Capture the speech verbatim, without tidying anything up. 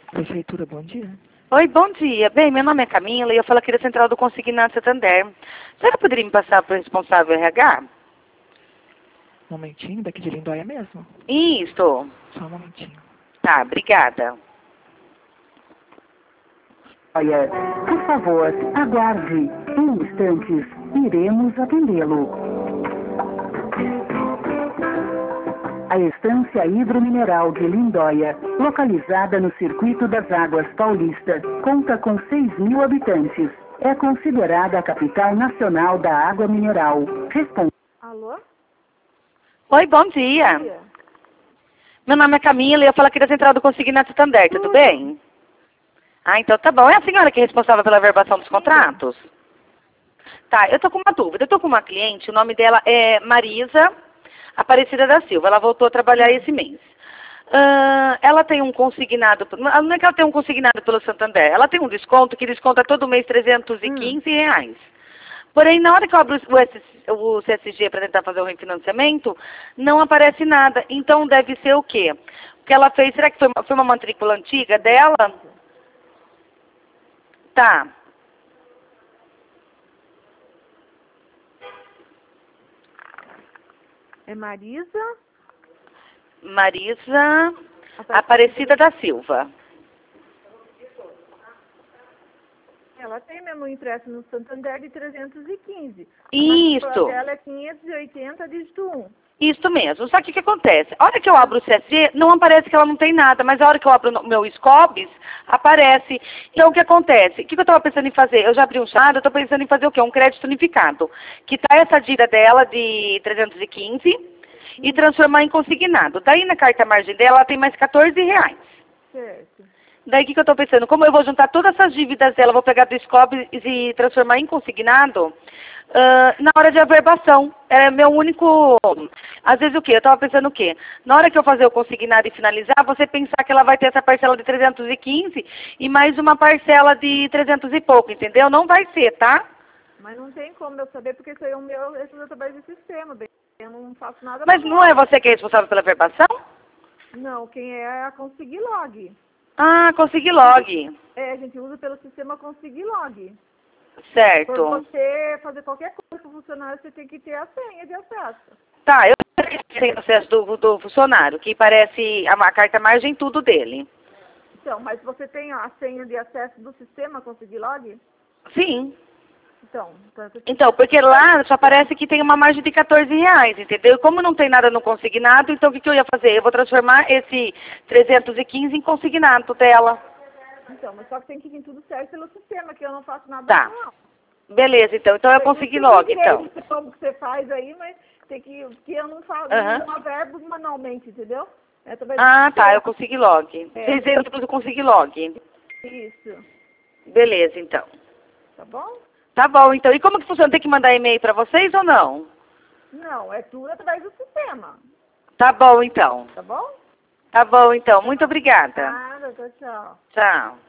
Prefeitura, bom dia. Oi, bom dia. Bem, meu nome é Camila e eu falo aqui da Central do Consignado Santander. Será que poderia me passar para o responsável R H? Um momentinho, daqui de Lindóia mesmo? Isso. Só um momentinho. Tá, obrigada. Olha, por favor, aguarde. Em instantes, iremos atendê-lo. A Estância Hidromineral de Lindóia, localizada no Circuito das Águas Paulista, conta com seis mil habitantes. É considerada a capital nacional da água mineral. Responde. Alô? Oi, bom dia. Bom dia. Meu nome é Camila e eu falo aqui da Central do Consignado Santander, tudo, tudo bem? Ah, então tá bom. É a senhora que é responsável pela verbação dos contratos? Tá, eu tô com uma dúvida. Eu tô com uma cliente, o nome dela é Marisa Aparecida da Silva. Ela voltou a trabalhar esse mês. Uh, ela tem um consignado, não é que ela tem um consignado pelo Santander, ela tem um desconto que desconta todo mês trezentos e quinze reais. Porém, na hora que eu abro o C S G para tentar fazer o refinanciamento, não aparece nada. Então, deve ser o quê? O que ela fez, será que foi uma, foi uma matrícula antiga dela? Tá. É Marisa? Marisa Aparecida da Silva. Ela tem mesmo impresso no Santander de trezentos e quinze. Isso. A matrícula dela é quinhentos e oitenta, dígito um. Isso mesmo. Só que o que acontece? A hora que eu abro o C S G, não aparece que ela não tem nada, mas a hora que eu abro o meu Scobis, aparece. Então, o que acontece? O que eu estava pensando em fazer? Eu já abri um chamado, eu estou pensando em fazer o quê? Um crédito unificado. Quitar essa dívida dela de trezentos e quinze e transformar em consignado. Daí, na carta margem dela, ela tem mais quatorze reais. Certo. Daí, o que eu estou pensando? Como eu vou juntar todas essas dívidas dela, vou pegar do Scobis e transformar em consignado, Uh, na hora de averbação, é meu único... Às vezes o quê? Eu estava pensando o quê? Na hora que eu fazer o consignado e finalizar, você pensar que ela vai ter essa parcela de trezentos e quinze e mais uma parcela de trezentos e pouco, entendeu? Não vai ser, tá? Mas não tem como eu saber, porque isso aí é o meu, esse é o trabalho do sistema, bem. Eu não faço nada. Mas não é você que é responsável pela averbação? Não, quem é a Consiglog. Ah, Consiglog. É, a gente usa pelo sistema Consiglog. Certo. Para você fazer qualquer coisa para o funcionário, você tem que ter a senha de acesso. Tá, eu tenho acesso do, do funcionário, que parece a, a carta margem tudo dele. Então, mas você tem a senha de acesso do sistema Consiglog? Sim. Então, então, então, porque lá só parece que tem uma margem de quatorze reais, entendeu? E como não tem nada no consignado, então o que, que eu ia fazer? Eu vou transformar esse trezentos e quinze em consignado dela. Então, mas só que tem que vir tudo certo pelo sistema, que eu não faço nada tá. não. Beleza, então. Então eu consegui logo, então. Eu sei como que você faz aí, mas tem que... que eu não faço, uhum. não averbo manualmente, entendeu? É, ah, tá. Eu consegui logo. É. Vocês viram que eu consegui logo. Isso. Beleza, então. Tá bom? Tá bom, então. E como que funciona? Tem que mandar e-mail pra vocês ou não? Não, é tudo através do sistema. Tá bom, então. Tá bom? Tá bom, então. Muito obrigada. Nada, tchau, tchau. Tchau.